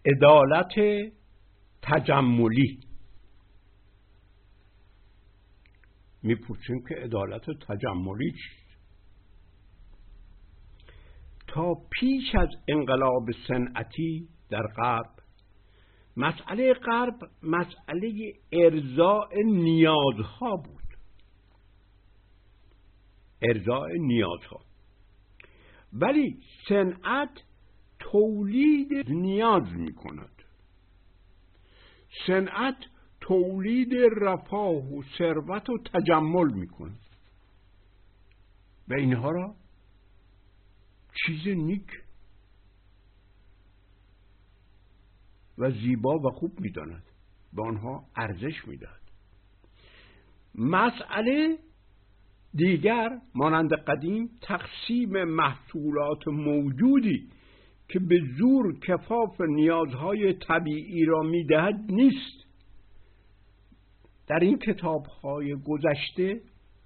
عدالت تجملی. میپرسیم که عدالت تجملی چیست؟ تا پیش از انقلاب صنعتی در غرب، مسئله غرب مسئله ارضاء نیازها بود. ارضاء نیازها. ولی صنعت تولید نیاز می کند. صنعت تولید رفاه و ثروت و تجمل می کند و اینها را چیز نیک و زیبا و خوب می داند، به آنها ارزش می دهد. مسئله دیگر مانند قدیم تقسیم محصولات موجودی که به زور کفاف نیازهای طبیعی را می دهد نیست. در این کتاب‌های گذشته،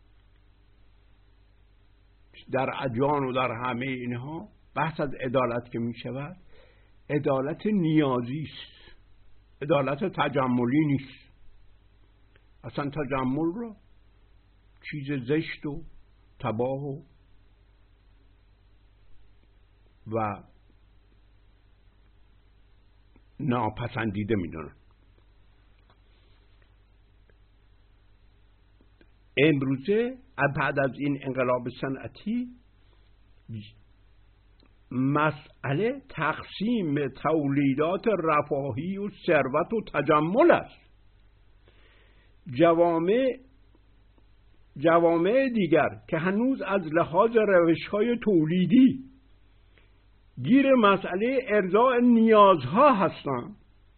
در ادیان و در همه اینها بحث از عدالت که می شود، عدالت نیازی است، عدالت تجملی نیست. اصلا تجمل را چیز زشت و تباه و ناپسندیده می دانند. امروزه بعد از این انقلاب صنعتی مسئله تقسیم تولیدات رفاهی و ثروت و تجمل است. جوامع دیگر که هنوز از لحاظ روش‌های تولیدی گیر مسئله ارضاء نیازها هستند،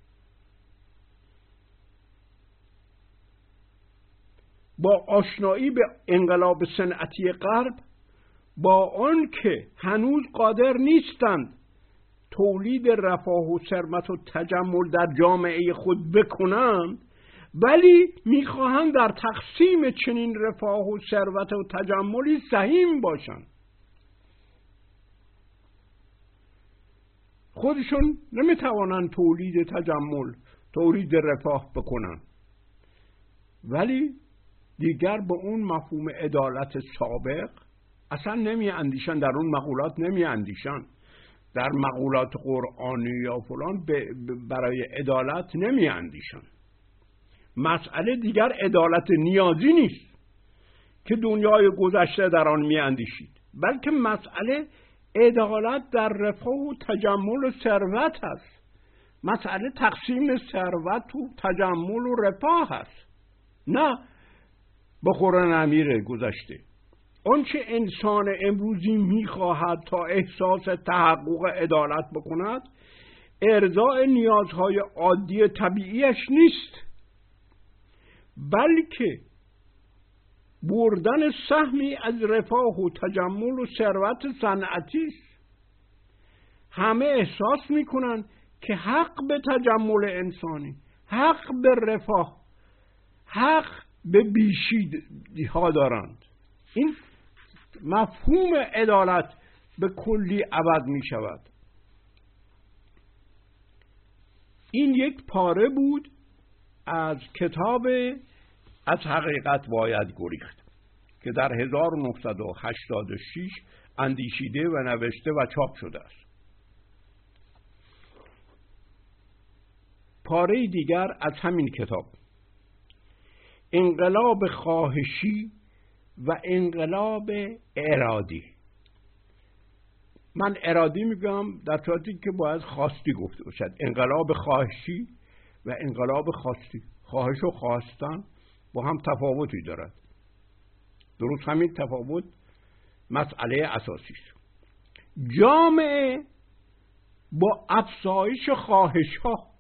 با آشنایی به انقلاب صنعتی غرب، با آن که هنوز قادر نیستند تولید رفاه و ثروت و تجمل در جامعه خود بکنند، ولی میخواهند در تقسیم چنین رفاه و ثروت و تجملی سهیم باشند. خودشون نمیتوانند تولید تجمل، تولید رفاه بکنند، ولی دیگر به اون مفهوم عدالت سابق اصلا نمی اندیشن، در اون مقولات نمی اندیشن، در مقولات قرآنی یا فلان برای عدالت نمی اندیشن. مسئله دیگر عدالت نیازی نیست که دنیای گذشته در آن می اندیشید، بلکه مسئله عدالت در رفاه و تجمل و ثروت است. مسئله تقسیم ثروت و تجمل و رفاه است، نه بخور نمیر گذشته. آنچه انسان امروزی میخواهد تا احساس تحقق عدالت بکند، ارضاء نیازهای عادی طبیعیش نیست، بلکه بردن سهمی از رفاه و تجمل و ثروت صنعتی است. همه احساس میکنند که حق به تجمل انسانی، حق به رفاه، حق به بیشی ها دارند. این مفهوم عدالت به کلی عوض می شود. این یک پاره بود از کتاب از حقیقت باید گریخت که در 1986 اندیشیده و نوشته و چاپ شده است. پاره دیگر از همین کتاب، انقلاب خواهشی و انقلاب ارادی. من ارادی میگم در صورتی که باید خواستی گفته باشد. انقلاب خواهشی و انقلاب خواستی، خواهش و خواستن با هم تفاوتی دارد. درست همین تفاوت مسئله اساسی است. جامعه با افزایش خواهش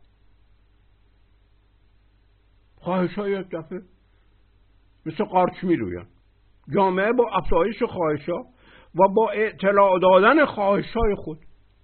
ها یک دفعه مثل قارچ می روین. جامعه با افزایش خواهش ها و با اطلاع دادن خواهش های خود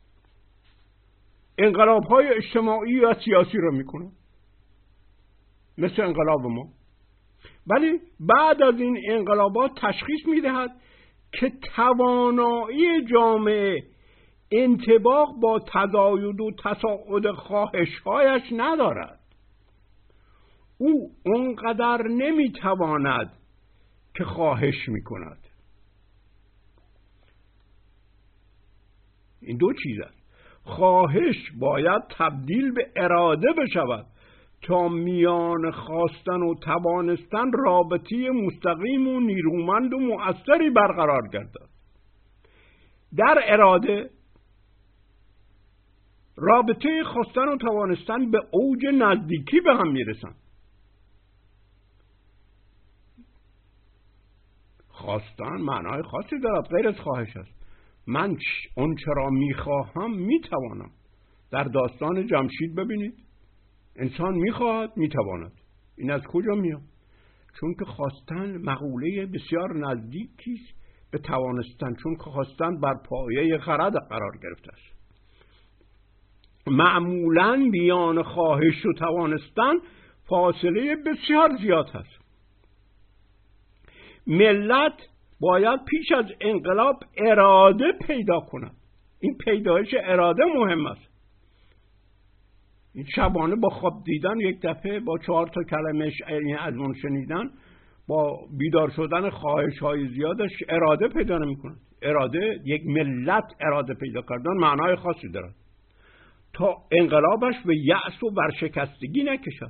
انقلاب های اجتماعی و سیاسی را می کنه، مثل انقلاب ما. ولی بعد از این انقلابات تشخیص می دهد که توانایی جامعه انطباق با تزاید و تصاعد خواهش‌هایش ندارد. او اونقدر نمیتواند که خواهش میکند. این دو چیز است. خواهش باید تبدیل به اراده بشود تا میان خواستن و توانستن رابطه مستقیم و نیرومند و مؤثری برقرار گردد. در اراده رابطه خواستن و توانستن به اوج نزدیکی به هم میرسن. خواستن معنای خاصی دارد، غیر از خواهش است. من اون چرا میخواهم میتوانم. در داستان جمشید ببینید، انسان میخواهد میتواند. این از کجا میاد؟ چون که خواستن مقوله بسیار نزدیکی به توانستن، چون که خواستن بر پایه خرد قرار گرفته است. معمولاً میان خواهش و توانستن فاصله بسیار زیاد هست. ملت باید پیش از انقلاب اراده پیدا کند. این پیدایش اراده مهم است. این شبانه با خواب دیدن یک دفعه با 4 کلمه از اون شنیدن، با بیدار شدن خواهش های زیادش اراده پیدا نمی کند. اراده، یک ملت اراده پیدا کردن معنای خاصی دارد تا انقلابش به یأس و ورشکستگی نکشد.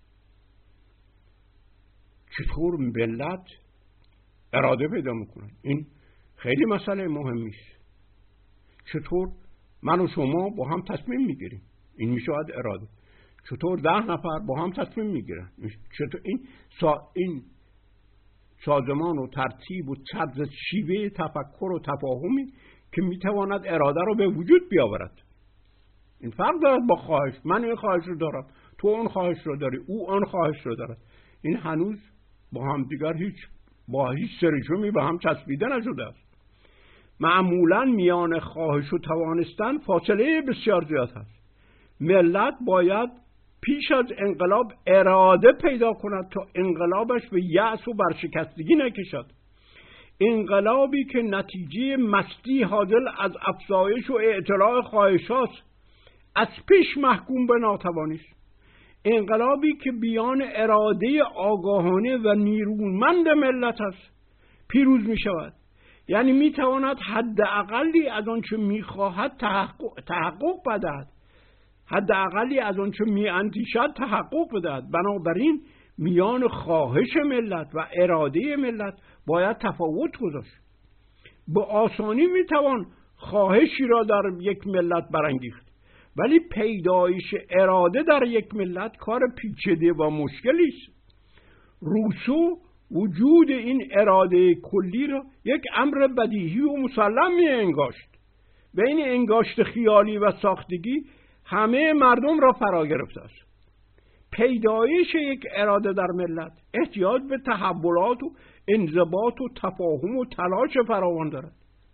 چطور ملت اراده پیدا میکنن؟ این خیلی مسئله مهمی است. چطور من و شما با هم تصمیم میگیریم؟ این میشود اراده. چطور 10 نفر با هم تصمیم میگیرن؟ چطور این سازمان و ترتیب و طرز شیوه تفکر و تفاهمی که میتواند اراده رو به وجود بیاورد. این فرق دارد با خواهش. من این خواهش رو دارم، تو اون خواهش رو داری، او اون خواهش رو دارد. این هنوز با هم دیگر با هیچ سرچومی به هم چسبیده نشده است. معمولاً میان خواهش و توانستن فاصله بسیار زیاد است. ملت باید پیش از انقلاب اراده پیدا کند تا انقلابش به یأس و برشکستگی نکشد. انقلابی که نتیجه مستی حاصل از افزایش و اطلاع خواهشات از پیش محکوم به ناتوانی است. انقلابی که بیان اراده آگاهانه و نیرومند ملت است پیروز می شود. یعنی می تواند حداقلی از آنچه می خواهد تحقق بدهد، حداقلی از آنچه می اندیشد تحقق بدهد. بنابراین میان خواهش ملت و اراده ملت باید تفاوت گذاشت. به آسانی می توان خواهشی را در یک ملت برانگیخت، ولی پیدایش اراده در یک ملت کار پیچیده و مشکلی است. روسو وجود این اراده کلی را یک امر بدیهی و مسلم می انگاشت. و این انگاشت خیالی و ساختگی همه مردم را فرا گرفته است. پیدایش یک اراده در ملت احتیاج به تحولات و انضباط و تفاهم و تلاش فراوان دارد.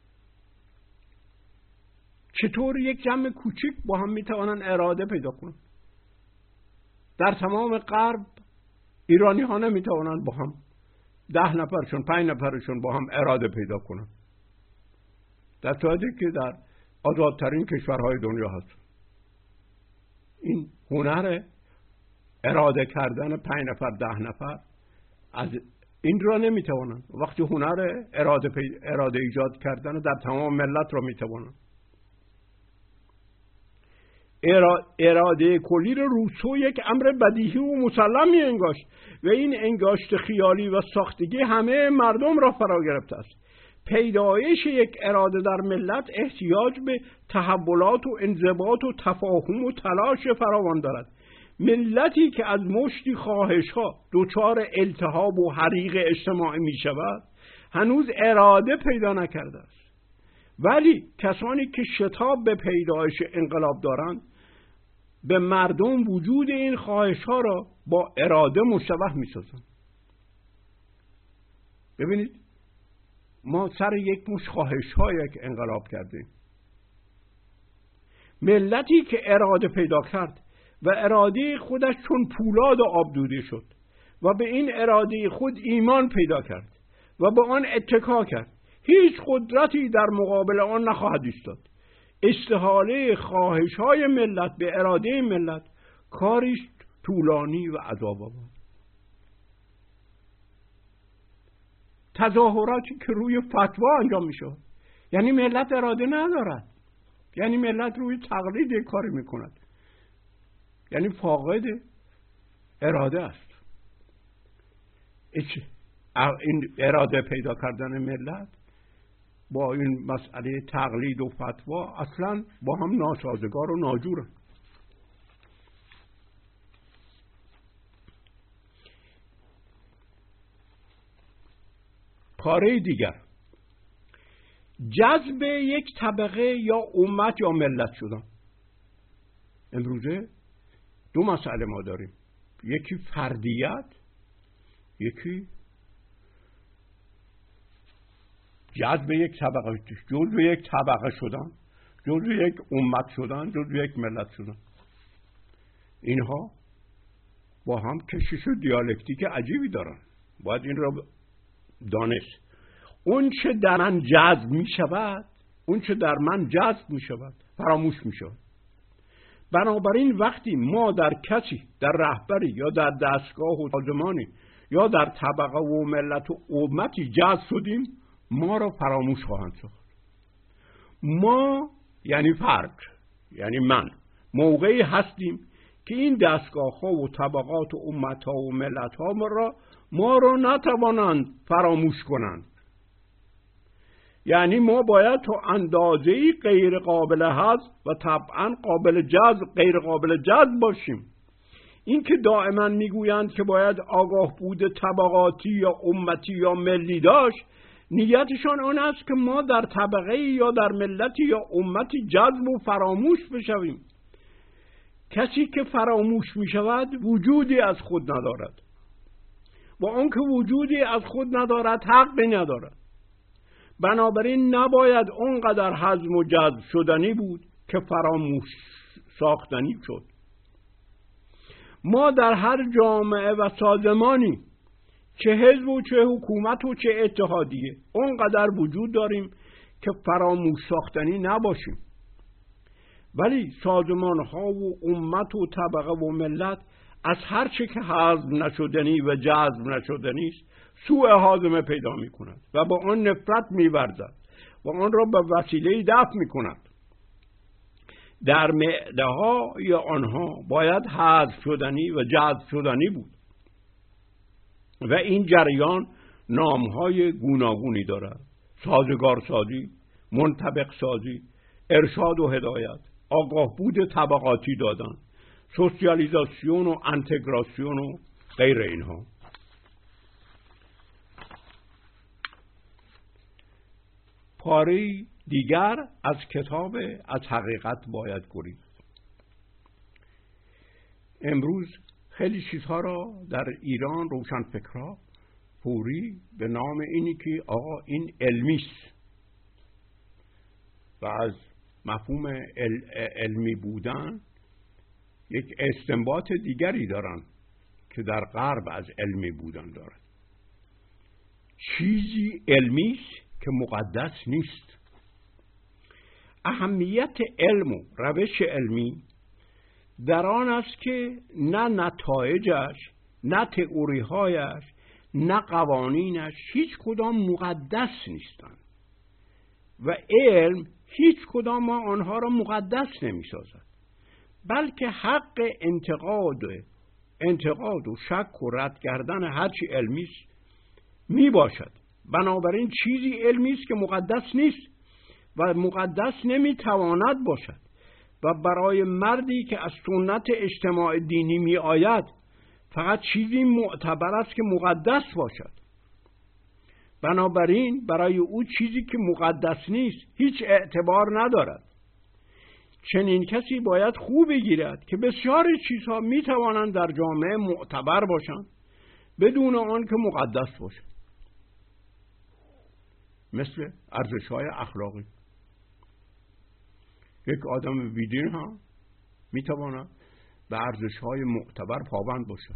چطور یک جمع کوچک با هم میتوانن اراده پیدا کنن؟ در تمام غرب ایرانی ها نمیتوانن با هم 10 نفرشون 5 نفرشون با هم اراده پیدا کنن، در صورتی که در آزادترین کشورهای دنیا هست. این هنر اراده کردن 5 نفر 10 نفر از این را نمیتوانن. وقتی هنر اراده ایجاد کردن در تمام ملت را میتوانن. اراده کلی روسو یک امر بدیهی و مسلم می انگاشت و این انگاشت خیالی و ساختگی همه مردم را فرا گرفته است. پیدایش یک اراده در ملت احتیاج به تحولات و انضباط و تفاهم و تلاش فراوان دارد. ملتی که از مشتی خواهش‌ها دچار التهاب و حریق اجتماعی می شود هنوز اراده پیدا نکرده است. ولی کسانی که شتاب به پیدایش انقلاب دارند به مردم وجود این خواهش‌ها را با اراده مشتبه می‌سازند. ببینید ما سر یک مش خواهش‌ها یک انقلاب کردیم. ملتی که اراده پیدا کرد و اراده خودش چون پولاد آبدوده شد و به این اراده خود ایمان پیدا کرد و به آن اتکا کرد، هیچ قدرتی در مقابل آن نخواهد ایستاد. استحاله خواهش‌های ملت به اراده ملت کاریش طولانی و عذاب‌آور. تظاهراتی که روی فتوا انجام میشه، یعنی ملت اراده ندارد، یعنی ملت روی تقلید کاری میکند، یعنی فاقد اراده است. این اراده پیدا کردن ملت با این مسئله تقلید و فتوا اصلا با هم ناسازگار و ناجوره. پاره دیگر، جذب یک طبقه یا امت یا ملت شدن. امروزه دو مسئله ما داریم، یکی فردیت، یکی جذب یک طبقه، جزو یک طبقه شدن، جزو یک امت شدن، جزو یک ملت شدن. اینها با هم کشش و دیالکتیک عجیبی دارن، باید این را دانست. اون چه در من جذب می شود، اون چه در من جذب می شود فراموش می شود. بنابراین وقتی ما در کسی، در رهبری یا در دستگاه و سازمانی یا در طبقه و ملت و امتی جذب شدیم، ما را فراموش خواهند ساخت. ما یعنی فرد، یعنی من، موقعی هستیم که این دستگاه ها و طبقات و امت ها و ملت ها ما را نتوانند فراموش کنند. یعنی ما باید تا اندازه‌ای غیر قابل حذف و طبعا قابل جذب، غیر قابل جذب باشیم. این که دائما میگویند که باید آگاه بود طبقاتی یا امتی یا ملی داشت، نیتشان آن است که ما در طبقه یا در ملتی یا امتی جذب و فراموش بشویم. کسی که فراموش می شود وجودی از خود ندارد، و آن که وجودی از خود ندارد حقی ندارد. بنابراین نباید اونقدر هضم و جذب شدنی بود که فراموش ساختنی شد. ما در هر جامعه و سازمانی، چه حزب و چه حکومت و چه اتحادیه، اونقدر وجود داریم که فراموش ساختنی نباشیم. ولی سازمان ها و امت و طبقه و ملت از هر چه که هضم نشدنی و جذب نشدنی است سوء هاضمه پیدا می کند و با آن نفرت می ورزد و آن را به وسیله دفع می کند. در معده ها یا آنها باید حذف شدنی و جذب شدنی بود و این جریان نامهای گوناگونی دارد: سازگار سازی، منطبق سازی، ارشاد و هدایت، آگاه بود طبقاتی دادن، سوسیالیزاسیون و انتگراسیون و غیر اینها. پاره دیگر از کتاب از حقیقت باید گریخت. امروز خیلی چیزها را در ایران روشنفکرها فوری به نام اینی که آقا این علمیست و از مفهوم علمی بودن یک استنباط دیگری دارن که در غرب از علمی بودن دارد. چیزی علمیست که مقدس نیست. اهمیت علم و روش علمی در آن است که نه نتایجش، نه تئوری‌هایش، نه قوانینش هیچ کدام مقدس نیستند و علم هیچ کدام آنها را مقدس نمی‌سازد، بلکه حق انتقاد و شک و رد کردن هرچی علمی است می باشد. بنابراین چیزی علمی است که مقدس نیست و مقدس نمیتواند باشد و برای مردی که از سنت اجتماع دینی می آید فقط چیزی معتبر است که مقدس باشد. بنابراین برای او چیزی که مقدس نیست هیچ اعتبار ندارد. چنین کسی باید خوب بگیرد که بسیاری چیزها می توانند در جامعه معتبر باشند بدون آن که مقدس باشند، مثل ارزش‌های اخلاقی. یک آدم بیدین هم میتواند به ارزش‌های معتبر پابند باشد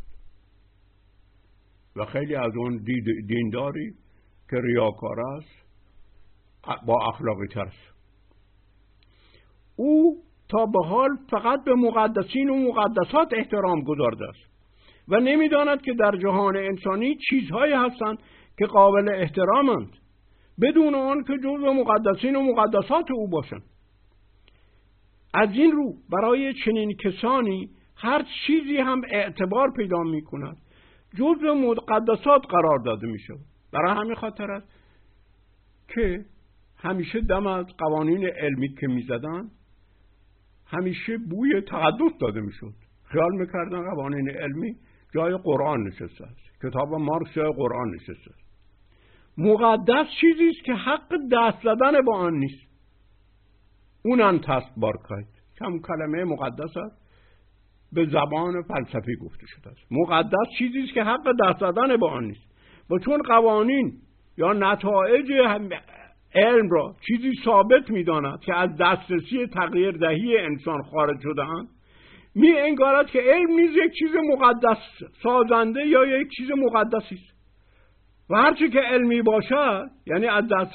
و خیلی از اون دینداری که ریاکار است با اخلاقی تر است. او تا به حال فقط به مقدسین و مقدسات احترام گذارده است و نمی‌داند که در جهان انسانی چیزهایی هستند که قابل احترامند بدون آن که جزو مقدسین و مقدسات او باشند. از این رو برای چنین کسانی هر چیزی هم اعتبار پیدا می‌کند جزو مقدسات قرار داده می‌شود. برای همین خاطر است که همیشه دم از قوانین علمی که می‌زدن همیشه بوی تقدس داده می‌شد. خیال می‌کردن قوانین علمی جای قرآن نشسته است. کتاب مارکس جای قرآن نشسته است. مقدس چیزی است که حق دست زدن به آن نیست. اونن تستبارکایت که هم کلمه مقدس است به زبان فلسفی گفته شده است. مقدس چیزی است که حق دست زدن به آن نیست. و چون قوانین یا نتایج علم را چیزی ثابت می‌داند که از دسترسی تغییر دهی انسان خارج شده‌اند، می انگارد که علم نیز یک چیز مقدس سازنده یا یک چیز مقدسی است و هرچی که علمی باشد یعنی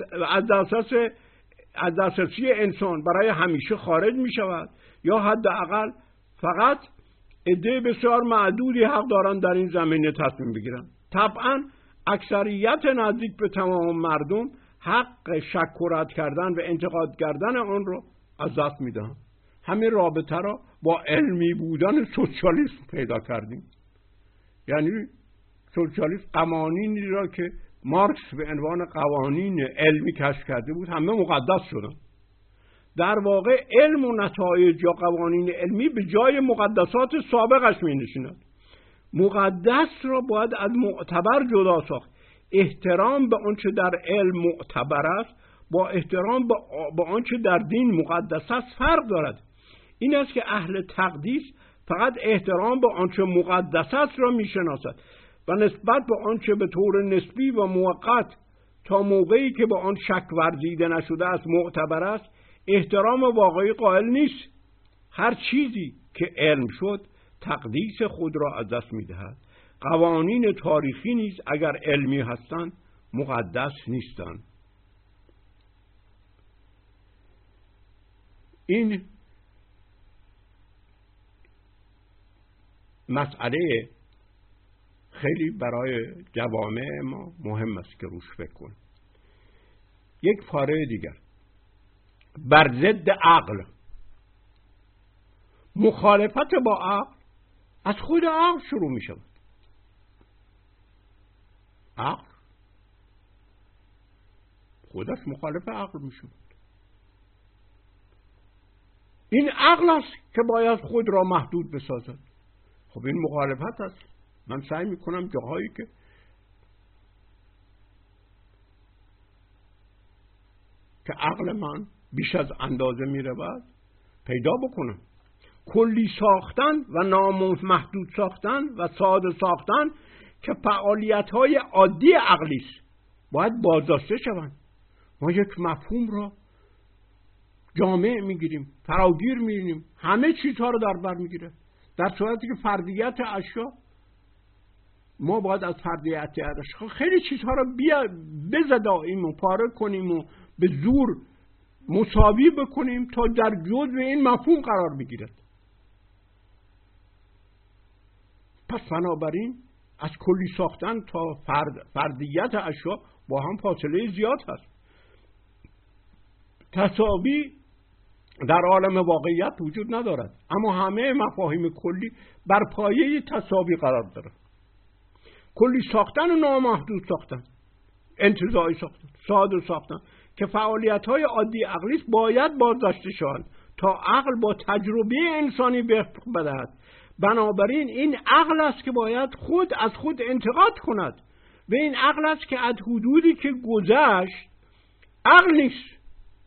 از دسترسی انسان برای همیشه خارج می شود یا حداقل فقط عده بسیار معدودی حق دارند در این زمینه تصمیم بگیرند. طبعا اکثریت نزدیک به تمام مردم حق شک و رد کردن و انتقاد کردن آن را از دست می دهند. همین رابطه را با علمی بودن سوسیالیسم پیدا کردیم. یعنی سوسیالیسم قوانینی را که مارکس به عنوان قوانین علمی کشف کرده بود همه مقدس شدن. در واقع علم و نتایج یا قوانین علمی به جای مقدسات سابقش می نشیند. مقدس را باید از معتبر جدا ساخت. احترام به آنچه در علم معتبر است با احترام به آنچه در دین مقدس است فرق دارد. این است که اهل تقدیس فقط احترام به آنچه مقدس است را میشناسد و نسبت به آنچه به طور نسبی و موقت تا موقعی که به آن شک ورزیده نشده است معتبر است احترام واقعی قائل نیست. هر چیزی که علم شد تقدیس خود را از دست می‌دهد. قوانین تاریخی نیز اگر علمی هستند مقدس نیستند. این مسئله خیلی برای جوامع ما مهم است که روش فکر کنیم. یک پاره دیگر بر ضد عقل. مخالفت با عقل از خود عقل شروع می شود. عقل خودش مخالف عقل می شود. این عقل است که باید خود را محدود بسازد. خب این مخالفت است. من سعی می کنم جاهایی که عقل من بیش از اندازه می رود پیدا بکنم. کلی ساختن و نامحدود ساختن و ساده ساختن که فعالیت‌های عادی عقلی است باید بازداشته شوند. ما یک مفهوم را جامع میگیریم، فراگیر میگیریم، همه چیزها رو در بر میگیره، در صورتی که فردیت اشیا ما باید از فردیت اشیا خیلی چیزها رو بزداییم و پاره کنیم و به زور مساوی بکنیم تا در جزء این مفهوم قرار بگیرد. پس بنابراین از کلی ساختن تا فردیت اشیا با هم فاصله زیاد هست. تساوی در عالم واقعیت وجود ندارد، اما همه مفاهیم کلی بر پایه تساوی قرار دارد. کلی ساختن و نامحدود ساختن، انتزاعی ساختن، ساده ساختن که فعالیت‌های عادی عقلی باید بازداشته شوند تا عقل با تجربه انسانی وفق بدهد. بنابراین این عقل است که باید خود از خود انتقاد کند و این عقل است که از حدودی که گذشت عقل نیست.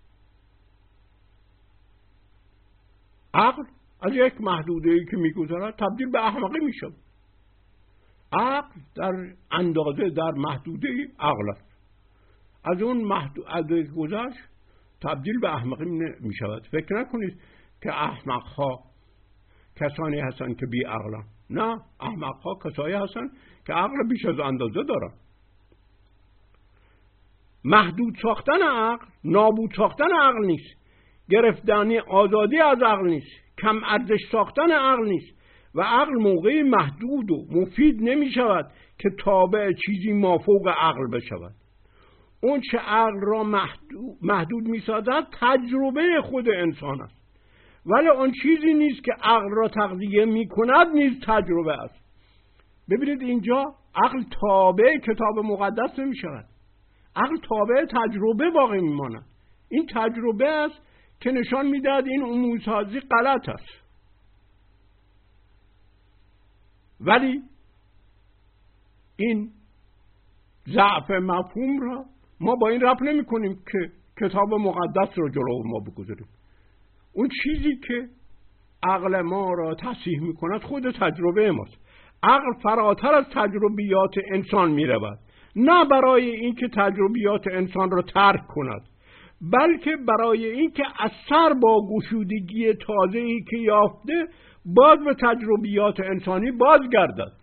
عقل از یک محدوده‌ای که می‌گذرد تبدیل به احمقی می‌شود. عقل در اندازه در محدوده‌ای عقل است. از اون محدوده گذشت تبدیل به احمقی می‌شود. فکر نکنید که احمق‌ها کسانی هستند که بی عقلند. نه، احمق‌ها کسانی هستند که عقل بیش از اندازه دارند. محدود ساختن عقل نابود ساختن عقل نیست. گرفتنی آزادی از عقل نیست، کم ارزش ساختن عقل نیست و عقل موقعی محدود و مفید نمی شود که تابع چیزی مافوق عقل بشود. اون چه عقل را محدود می سازد تجربه خود انسان است، ولی اون چیزی نیست که عقل را تغذیه می کند نیز تجربه است. ببینید اینجا عقل تابع کتاب مقدس نمی شود، عقل تابع تجربه باقی می ماند. این تجربه است که نشان می دهد این عموم‌سازی غلط است. ولی این ضعف مفهوم را ما با این ربط نمی کنیم که کتاب مقدس رو جلو ما بگذاریم. اون چیزی که عقل ما را تصحیح می کند خود تجربه ماست. عقل فراتر از تجربیات انسان می رود، نه برای این که تجربیات انسان را ترک کند، بلکه برای این که اثر با گشودگی تازه‌ای که یافته باز به تجربیات انسانی بازگردد.